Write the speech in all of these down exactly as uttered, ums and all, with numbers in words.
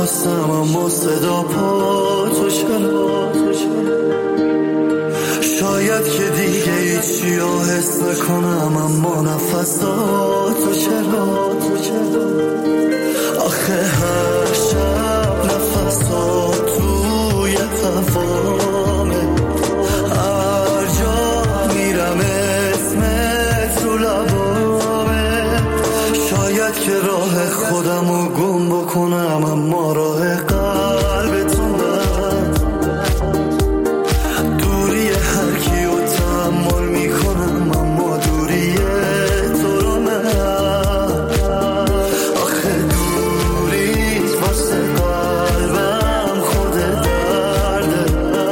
خواستم اما صدا پا تو چرا. شاید که دیگه هیچی رو حس نکنم اما نفسا تو چرا. آخه هر شب نفسا توی قفامه، هر جا میرم اسمت رو لبامه. شاید که راه خودم رو گم بکنم اما راه قلبتون بر دوری هر کی رو تحمل میکنم اما دوری تو رو نه. آخه دوریت واسه قلبم خود درده،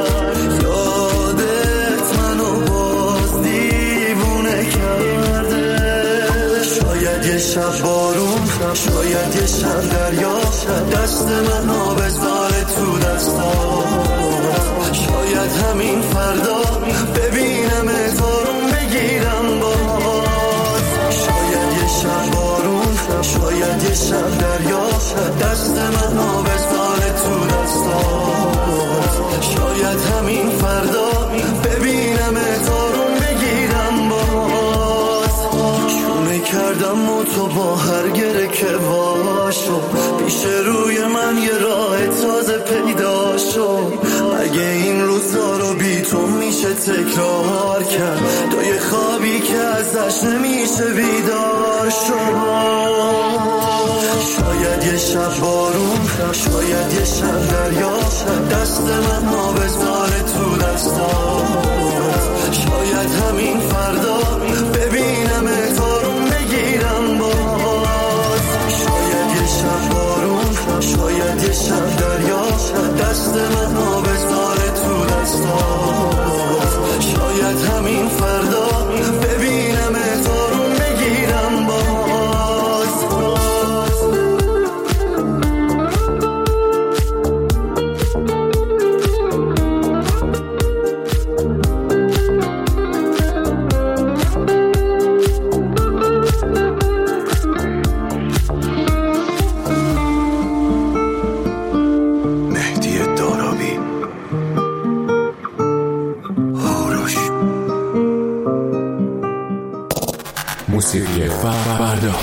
یادت منو باز دیوونه کرده. شاید یه شب بارون، شاید یه شب دریا، دست منو بذاره تو دستات. شاید همین فردا ببینم اتارون بگیرم باز. شاید یه شب بارون، شاید یه شب دریا، دست منو بذاره تو دستات. شاید همین فردا ببینم اتارون بگیرم باز. شونه کردم و تو با هر گره که واشو، پیش روی من یه راه تازه پیدا شو. اگه این روزا رو بی تو میشه تکرار کرد، تو یه خوابی که ازش نمیشه بیدار شو. شاید یه شب بارون، شاید یه شب دریا، دست منو بذاره تو دستات. شاید همین فردا ببینم اتارون بگیرم باز. شاید یه شب بارون، شاید یه شب دریا، دست منو بذاره تو دستات. شاید همین فردا ببینم اتارون بگیرم باز. موسیقی فردا.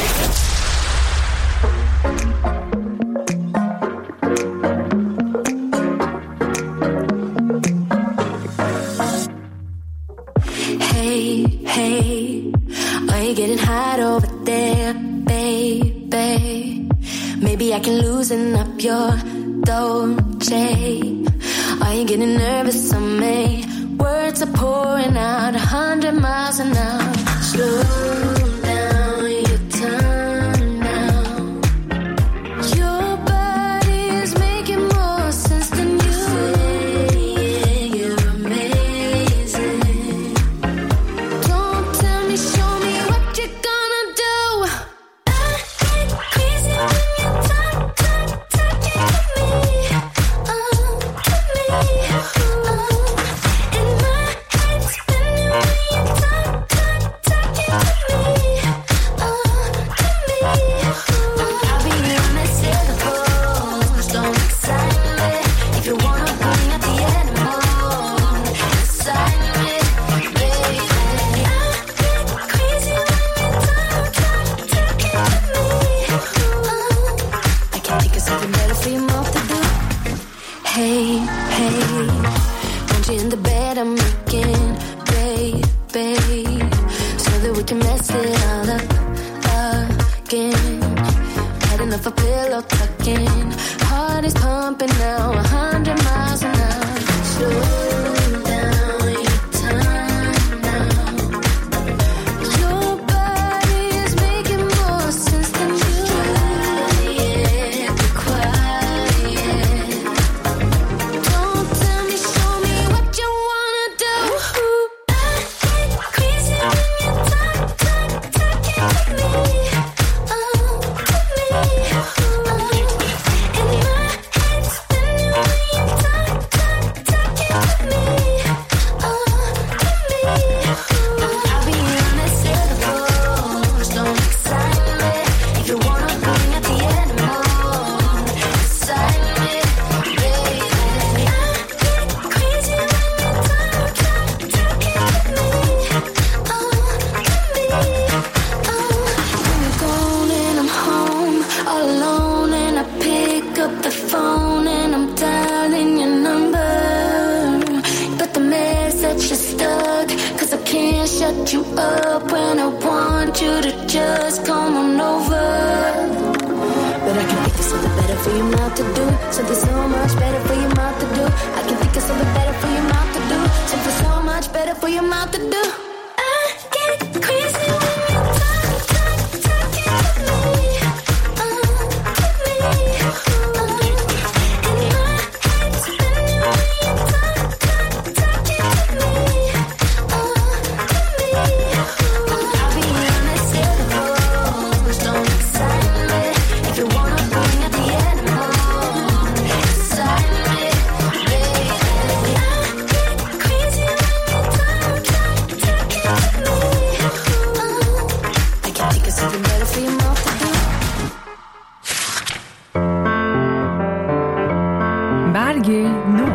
Hey, hey, are you getting hot over there, baby? Maybe I can loosen up your Dolce. Are you getting nervous on me? Words are pouring out a hundred miles an hour. Slow down your time now. Your body is making more sense than you. Yeah, you're amazing. Don't tell me, show me what you're gonna do. I get crazy when you talk, talk, talking to me. Oh, to me. Oh, in my head spinning when you talk, talk, talking to me. Oh, to me. Oh, I'll be honest, yeah, the pose don't excite me. If you wanna bring up the animal inside me, baby. I get crazy when you talk, talk, talking to me. Oh, I can't think of something better for your mouth to do. Hey, hey, want you in the bed I'm making, baby, so that we can mess it all up again. Had enough of pillow tucking, heart is pumping now a hundred miles an hour. Slow down your time now. Your body is making more sense than you. Yeah, be quiet. Don't tell me, show me what you wanna do. I get crazy when you talk, talk, talking to me. Oh, to me. Oh, in my head spinning when you talk, talk, talking to me. you up when I want you to just come on over. But I can think of something better for your mouth to do. Something so much better for your mouth to do. I can think of something better for your mouth to do. Something so much better for your mouth to do. I get crazy when you talk, talk, talking to me. Uh, to me. Uh, in my head spinning when you talk, talk, talking to me. Uh, to me. Uh, I'll be honest, yeah, the rules don't excite me. If you wanna bring up the animal, excite me, baby. I get crazy when you talk, talk, talking to me. Uh, I can think of something better for your mouth to do. برگ نو.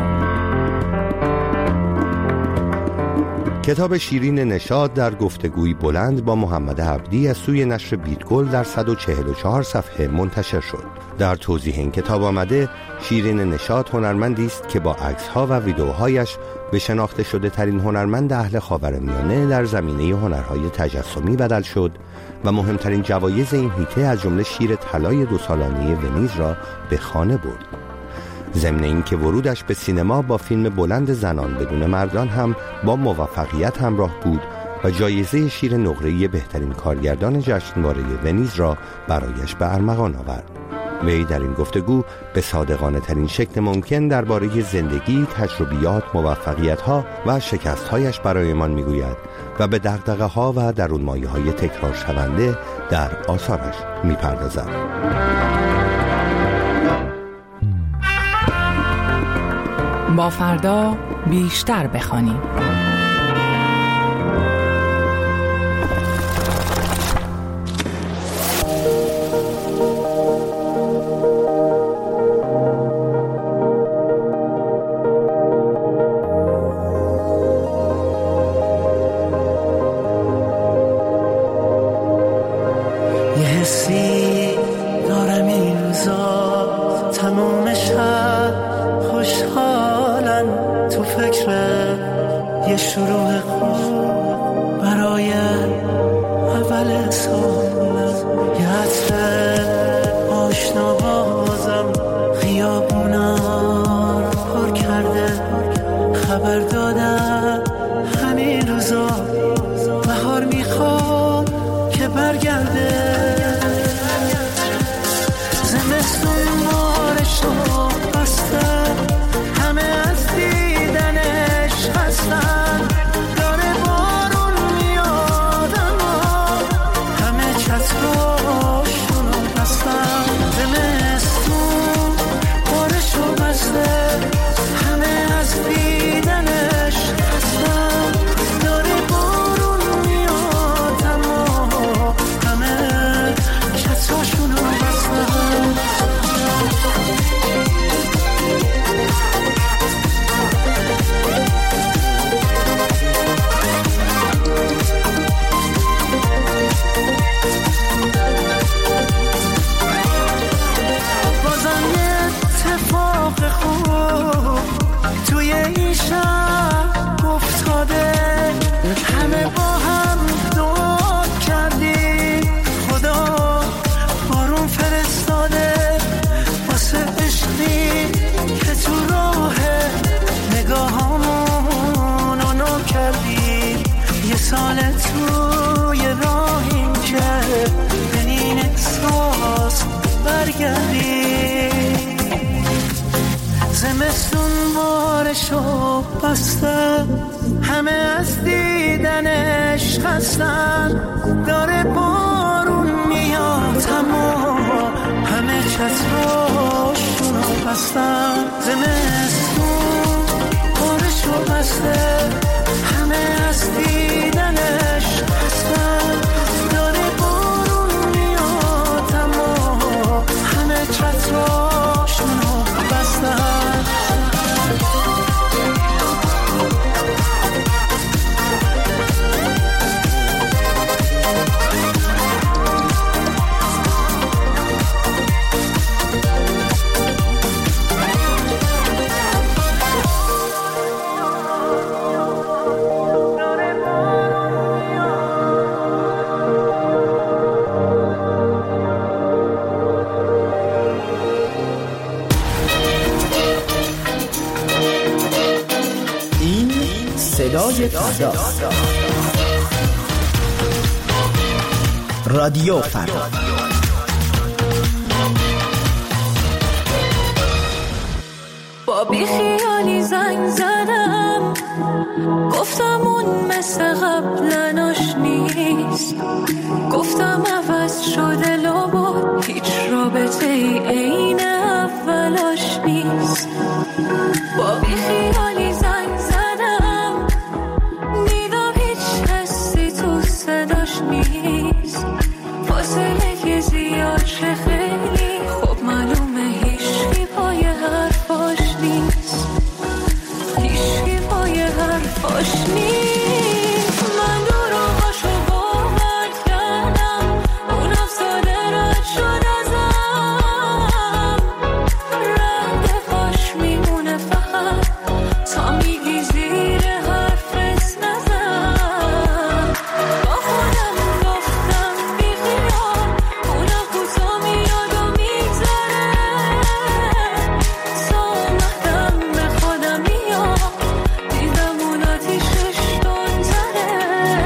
کتاب شیرین نشاط در گفتگوی بلند با محمد عبدی از سوی نشر بیتگل در صد و چهل و چهار صفحه منتشر شد. در توضیح این کتاب آمده شیرین نشاط هنرمندی است که با عکس‌ها و ویدئوهایش به شناخته شده ترین هنرمند اهل خاورمیانه در زمینه هنرهای تجسمی بدل شد و مهمترین جوایز این حیطه از جمله شیر طلای دو سالانه ونیز را به خانه برد. ضمن اینکه ورودش به سینما با فیلم بلند زنان بدون مردان هم با موفقیت همراه بود و جایزه شیر نقره‌ای بهترین کارگردان جشنواره ونیز را برایش به ارمغان آورد. وی در این گفتگو به صادقانه ترین شکل ممکن درباره زندگی، تجربیات، موفقیت‌ها و شکست‌هایش برایمان می‌گوید و به دغدغه‌ها و درونمایه‌های تکرار شونده در آثارش می‌پردازد. با فردا بیشتر بخوانیم. یه حسی دارم این روزا تموم شب خوشحالن تو فکر یه شروع خوب برای اول سالم. یه عطر آشنا بازم خیابونا رو پر کرده. خبر دادن همین روزا بهار میخواد که برگرده. زمستون مارشو بسته همه از دیدنش خستن. داره بارون میاد اما همه چتراشونو بستن. زمستون مارشو بسته همه از دیدنش خستن. داره بارون میاد اما همه چتراشونو بستن. بازم یه اتفاق خوب توی این شب افتاده. همه با هم دعا کردیم خدا بارون فرستاده. واسه عشقی که تو راه نگاهامونو نو کردیم. یه سال توی راهیم که به این احساس برگردیم. زمستون بارشو بسته همه از دیدنش خستن. داره بارون میاد اما همه چتراشونو بستن. زمستون بارشو بسته همه از دیدنش خستن. داره بارون میاد اما همه چتراشونو بستن. صدای فردا. رادیو فردا. با بی خیالی زنگ زدم، گفتم اون مثل قبل آشنیست، گفتم عوض شده لابد هیچ رابطه ای عین اولاش نیست. با بی خیالی زنگ زدم، دیدم هیچ حسی تو صداش نیست، فاصله که زیاد شه خیلی خب معلومه هیچی پای حرفاش نیست، هیچی پای حرفاش نیست. من دروغاشو باور کردم، اون افساده رد شد ازم، رد پاش میمونه فقط تا میگی زیر حرفت نزن. با خودم گفتم بی خیال، اونم کوتا میاد و میگذره، تا اومدم به خودم میاد، دیدم اون آتیشش تندتره.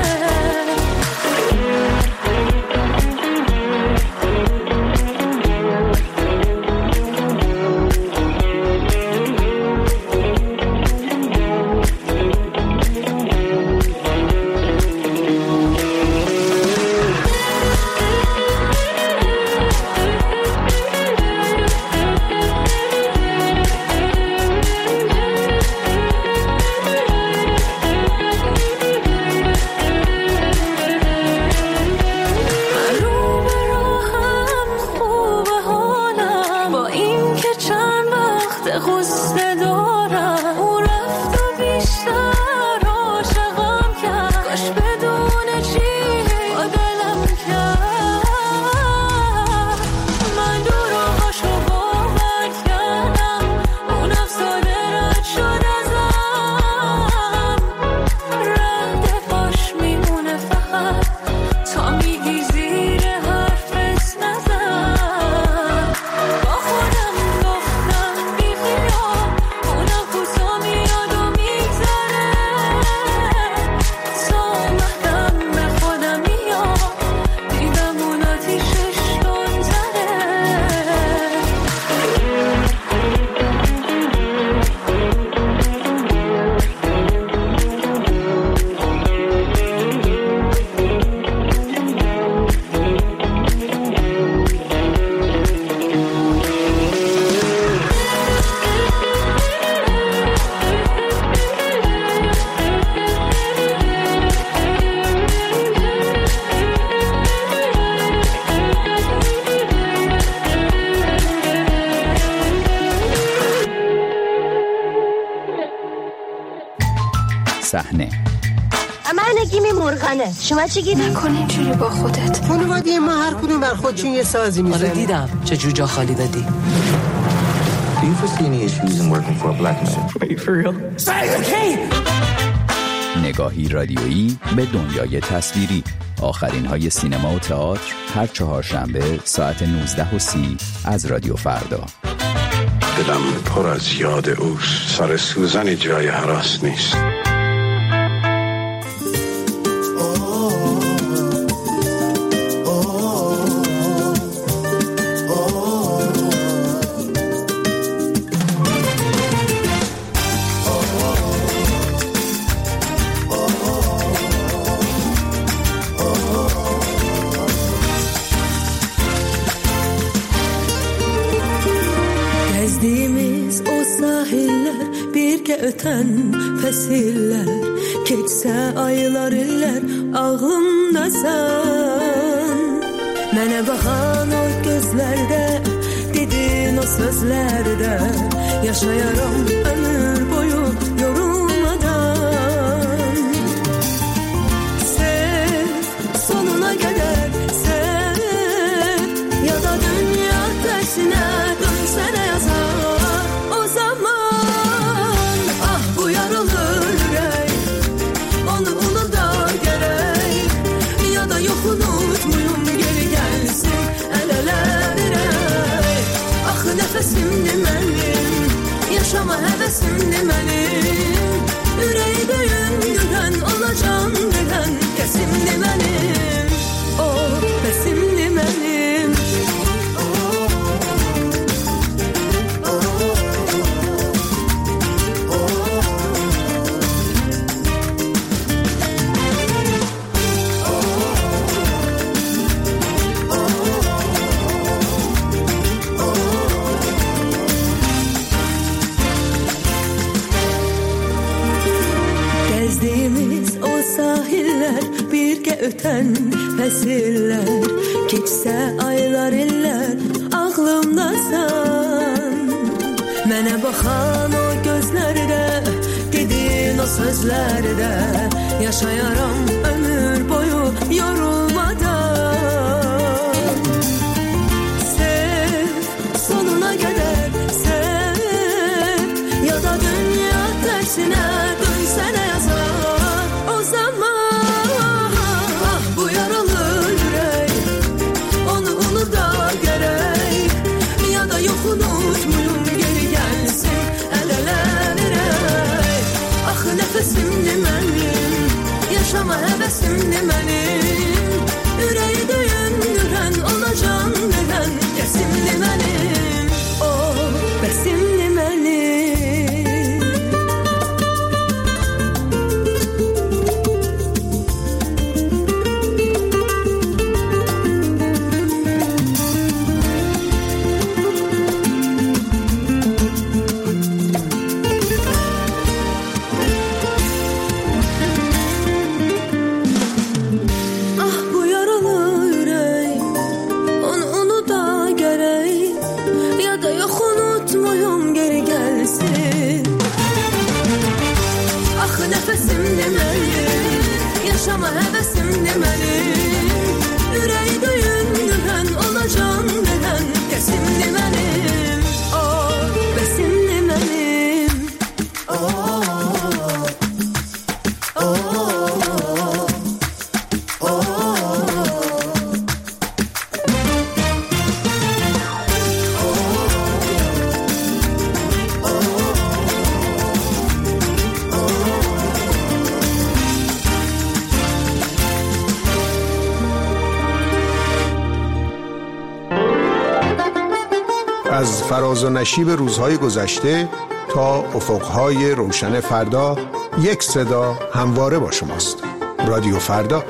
رو به راهم خوبه حالم، با این که چند وقت غصه دارم، او رفت و بیشتر عاشقم کرد، کاش بدون چی با دلم کرد. من دروغاشو باور کردم، اون افساده رد شد ازم، رد پاش میمونه فقط تا میگی زیر حرفت نزن. با خودم گفتم بی خیال، اونم کوتا میاد و میگذره، تا اومدم به خودم میاد، دیدم اون آتیشش تندتره. صحنه من نگیمی مرغنه، شما چی گیری؟ نکن اینجوری با خودت. خانواده ما هر کدوم بر خودشون یه سازی میزنه. آره دیدم چه جوجا خالی دادی. Do you foresee any issues in working for a black man? Are you for real? نگاهی رادیویی به دنیای تصویری. آخرین های سینما و تئاتر هر چهارشنبه ساعت نوزده و سی از رادیو فردا. دلم پر از یاد اوست، سر سوزن جای هراس نیست. Gezdiğimiz o sahiller birge öten fesiller, keçsə aylar illər ağlımdasan. Mənə baxan o gözlərdə, dedin o sözlərdə, yaşayaram ömür boyu yorulmadan. Sev sonuna qədər, sev ya da dünya tersine dönsene yazar. O zaman ah bu yaralı yürek, onu unuda gerek, ya da yok unutmayım geri gelsin el ele vererek. Ah nefesimdi benim, yaşama hevesimdi benim, yüreği döyün olacağım neden kesimdi benim, o besimdi benim. Gezdiğimiz o sahiller, birge öten fesiller, geçse aylar iller aklımdasan. Mənə baxan o gözlərdə, dedin o sözlərdə, yaşayaram ömür boyu yorulmadan. Sev sonuna kadar sev, ya da dünya tersine dönsene yazar. O zaman ah bu yaralı yürek, onu unuda gerek, ya da yok unutmayayım geri gelsin el ele verek. Ah nefesimdi benim, yaşama hevesimdi benim, yüreği döyündüren olacağım neden kesimdi benim, o besimdi benim. Yaşama hevesimdi benim, yüreği döyündüren olacağım neden kesimdi benim, o besimdi benim. Oh, oh, oh, oh. از فراز و نشیب روزهای گذشته تا افقهای روشن فردا، یک صدا همواره با شماست. رادیو فردا.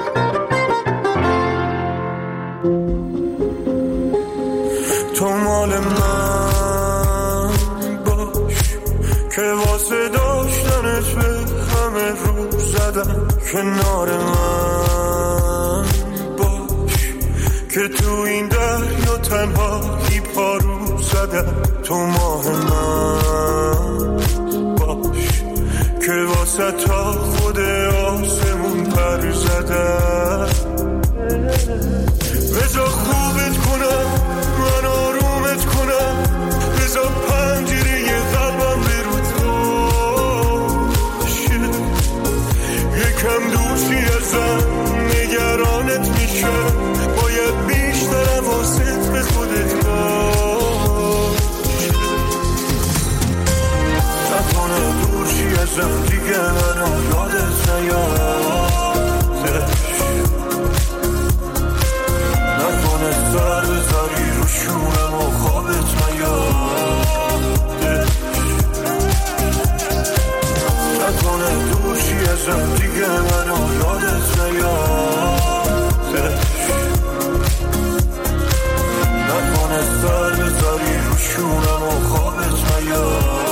تو مال من باش که واسه داشتنت به همه رو زدم، کنار من باش که تو این دریا تنهایی پارو زدم. تو ماه من باش که واسه تا خود آسمون پر زدم. بذار خوبت کنم، من آرومت کنم، بذار پنجره قلبم برو تو شه. یکم دوشی ازم نگرانت میشم، باید بیشتر حواست به خودت باشه. نکنه دوشی ازم دیگه منو یادت نیادش، نکنه سر بذاری رو شونم و خوابت نیادش، نکنه دوشی ازم دیگه منو یادت نیادش، نکنه سر بذاری رو شونم و خوابت نیادش.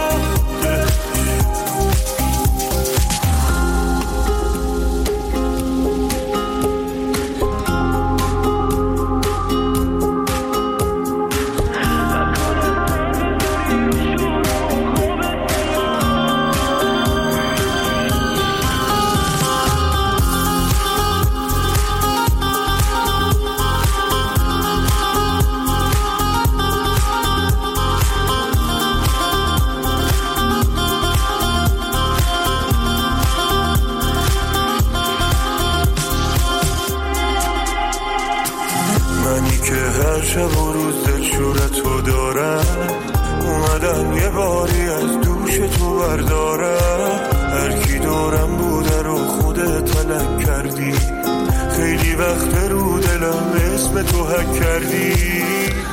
شب و روز دلشورتو دارم، اومدم یه باری از دوش تو بردارم. هر کی دورم بوده رو خودت فلک کردی، خیلی وقت رو دلم اسم تو حک کردی.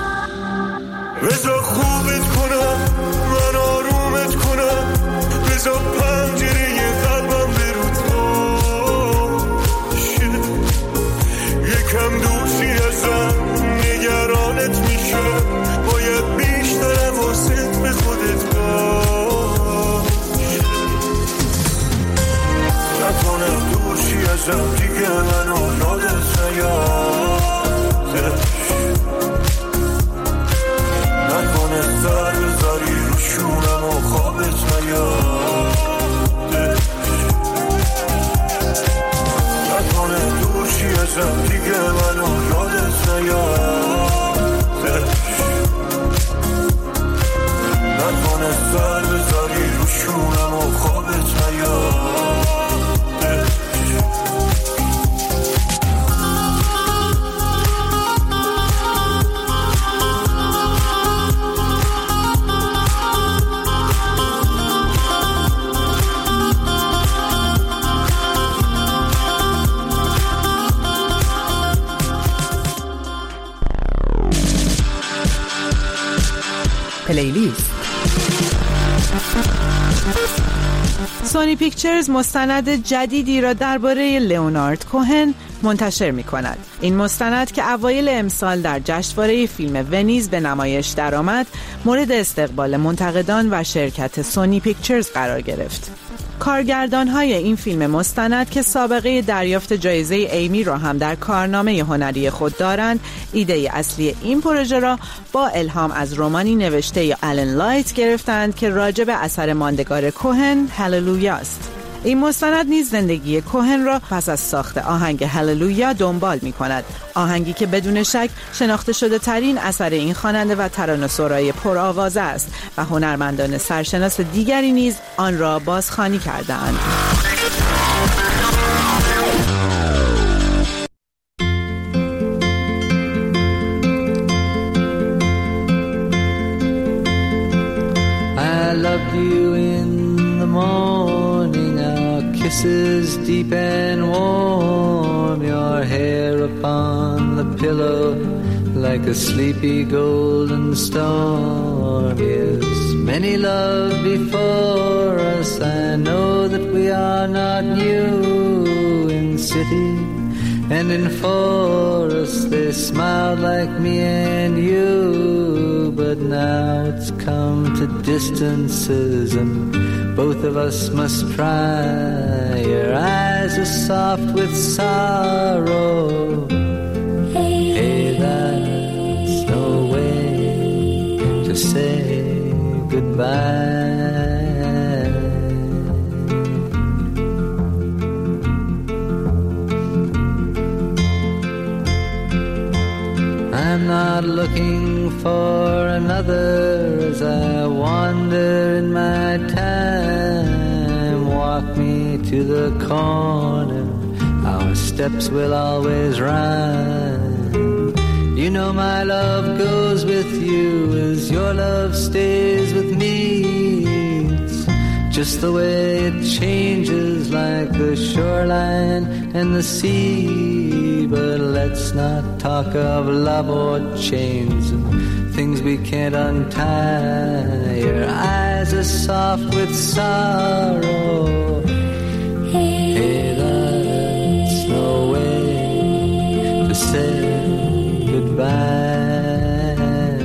بذار خوبت کنم من آرومت کنم، بذار پنجره قلبم برو باشه، یکم دوشی ازم نگرانت میشه، باید بیشتر حواست به خودت باشه. نکنه دوشی ازم دیگه منو یادت نیاده، نکنه سر بذاری رو شونم و خوابت نیاده، نکنه دوشی ازم دیگه منو یادت نیاده، نکنه سر بذاری رو شونم و خوابت نیاده. پلیلیست. سونی پیکچرز مستند جدیدی را درباره لئونارد کوهن منتشر می کند. این مستند که اوایل امسال در جشنواره فیلم ونیز به نمایش درآمد، مورد استقبال منتقدان و شرکت سونی پیکچرز قرار گرفت. کارگردان‌های این فیلم مستند که سابقه دریافت جایزه ایمی را هم در کارنامه هنری خود دارند، ایده اصلی این پروژه را با الهام از رمانی نوشته ی آلن لایت گرفتند که راجع به اثر ماندگار کوهن هللویا است. این مستند نیز زندگی کوهن را پس از ساخت آهنگ هللویا دنبال می کند، آهنگی که بدون شک شناخته شده ترین اثر این خواننده و ترانه‌سرای پرآوازه است و هنرمندان سرشناس دیگری نیز آن را بازخوانی کرده‌اند. I loved you in the morning, our kisses deep and warm, your hair upon the pillow like a sleepy golden storm. Yes, many love before us, I know that we are not new. In city and in forest they smiled like me and you, but now it's come to distances and both of us must try. Your eyes are soft with sorrow. Hey, that's no way to say goodbye. I'm not looking for another as I wander in my time. Walk me to the corner, our steps will always rhyme. You know my love goes with you as your love stays with me. It's just the way it changes like the shoreline and the sea. But let's not talk of love or chains and things we can't untie. Your eyes are soft with sorrow. Hey, that's no way to say goodbye.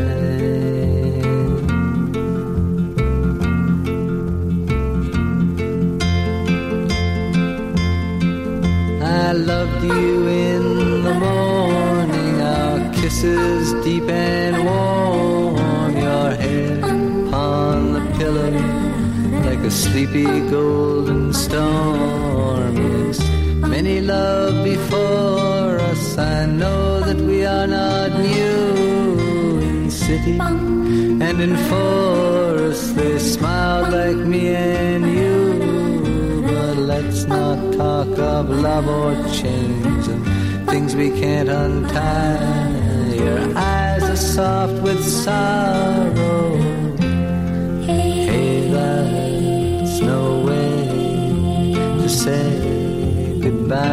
I loved you in the morning, our kisses deep and warm, your head upon the pillow like a sleepy golden storm. Yes, many love before us, I know that we are not new. In city and in forest they smiled like me and you, but let's not talk of love or chains and things we can't untie. Your eyes are soft with sorrow. Hey, that's no way to say goodbye.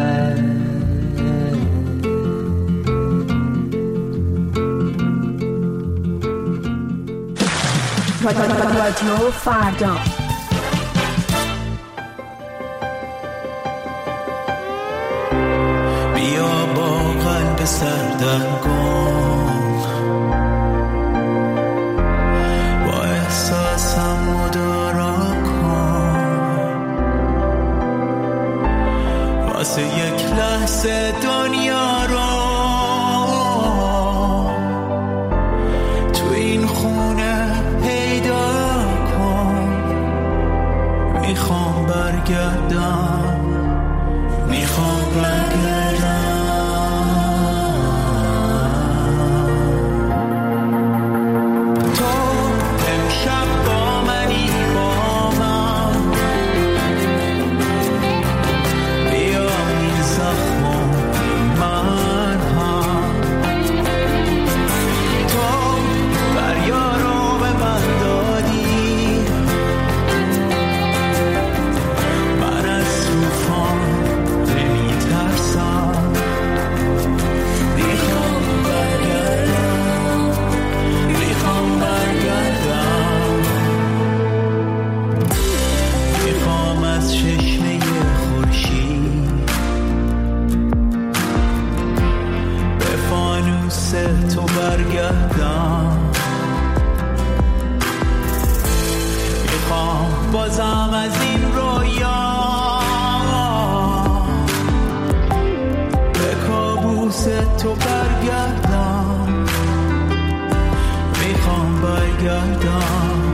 رادیو فردا. بیا با قلب سردرگم با احساسم مدارا کن، واسه یک لحظه دنیا رو تو این خونه پیدا کن. میخوام برگردم، میخوام برگردم. تو امشب با منی، با من بیا این زخمو من هم. تو دریا رو به من دادی، من از طوفان نمیترسم. میخوام برگردم، میخوام برگردم. میخوام از چشمه خورشید به فانوس تو برگردم. میخوام بازم از این رویا به کابوس تو برگردم. میخوام برگردم.